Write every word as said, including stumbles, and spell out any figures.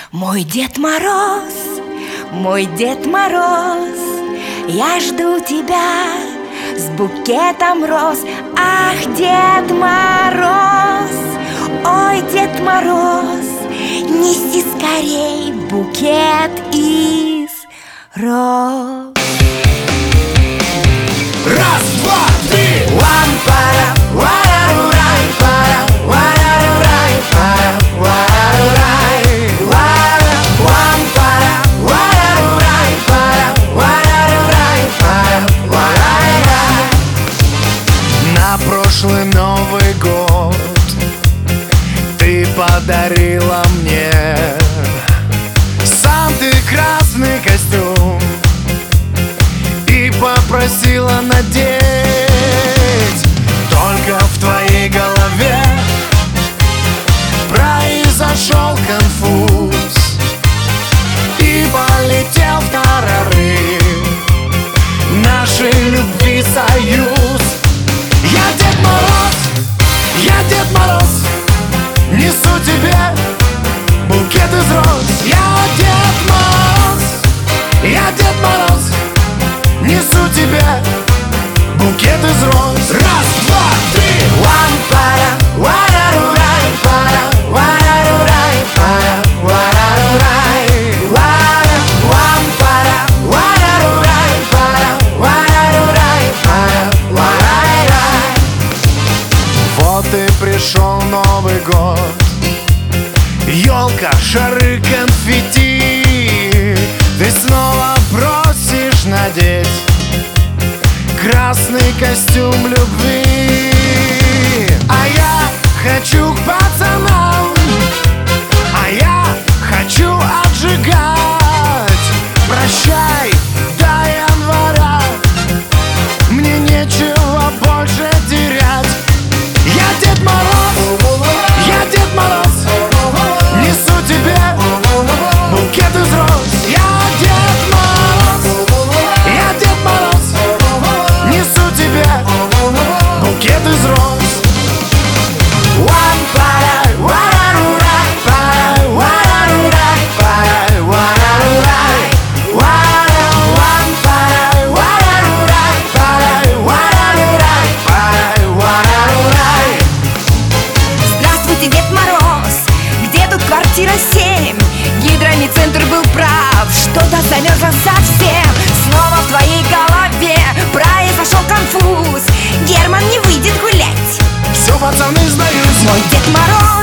Мой Дед Мороз, мой Дед Мороз, я жду тебя с букетом роз. Ах, Дед Мороз, ой, Дед Мороз, неси скорей букет из роз. Раз, два, три! Лампара, варарурай, пара, варарурай, пара, варарурай, вара, лампара, варарурай, пара, варарурай, пара, варарурай. На прошлый Новый год ты подарила мне Санты красный костюм и попросила надеть. Только в твоей голове произошел конфуз, и полетел в тарары нашей любви союз. Я Дед Мороз, я Дед Мороз, несу тебе букет из роз. Я Дед Мороз, я Дед Мороз, несу тебе букет из роз. Раз, два, три! Лампара, варарурай, пара, варарурай, пара, варарурай, вара, лампара, варарурай, пара, варарурай, пара, варарурай. Вот и пришел Новый год, елка, шары, конфетти. Ты снова просишь надеть красный костюм любви. А я хочу к пацанам, а я хочу отжигать. Прощай до января, мне нечего больше терять. Я Дед Мороз, я Дед Мороз, несу тебе букет из роз. Я Дед Мороз, я Дед Мороз, несу тебе букет из роз. Лампара, варарурай, пара, варарурай, пара, варарурай, вара, лампара, варарурай, пара, варарурай, пара, варарурай. Здравствуйте, Дед Мороз, где тут квартира семь? Гидроний центр был прав, что-то замерзло совсем. Снова в твоей голове произошел конфуз. Герман не выйдет гулять. Все, пацаны, сдаюсь. Мой Дед Мороз,